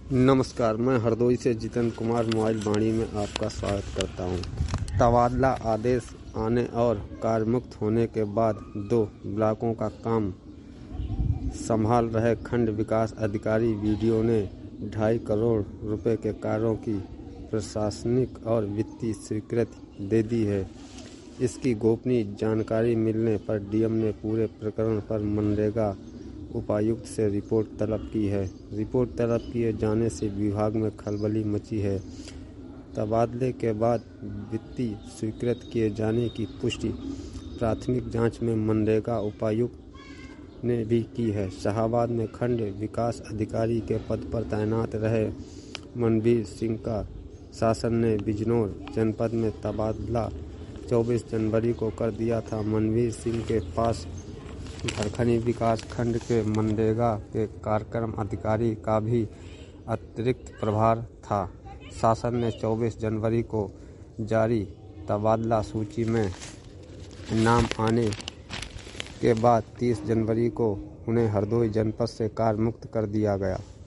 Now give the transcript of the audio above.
नमस्कार, मैं हरदोई से जितेंद्र कुमार मोबाइल वाणी में आपका स्वागत करता हूं। तबादला आदेश आने और कार्यमुक्त होने के बाद 2 ब्लॉकों का काम संभाल रहे खंड विकास अधिकारी वीडियो ने 2.5 करोड़ रुपए के कार्यों की प्रशासनिक और वित्तीय स्वीकृति दे दी है। इसकी गोपनीय जानकारी मिलने पर डीएम ने पूरे प्रकरण पर मनरेगा उपायुक्त से रिपोर्ट तलब की है। रिपोर्ट तलब किए जाने से विभाग में खलबली मची है। तबादले के बाद वित्तीय स्वीकृत किए जाने की पुष्टि प्राथमिक जांच में मनरेगा उपायुक्त ने भी की है। शाहाबाद में खंड विकास अधिकारी के पद पर तैनात रहे मनवीर सिंह का शासन ने बिजनौर जनपद में तबादला 24 जनवरी को कर दिया था। मनवीर सिंह के पास भरखनी विकास खंड के मनरेगा के कार्यक्रम अधिकारी का भी अतिरिक्त प्रभार था। शासन ने 24 जनवरी को जारी तबादला सूची में नाम आने के बाद 30 जनवरी को उन्हें हरदोई जनपद से कार्यमुक्त कर दिया गया।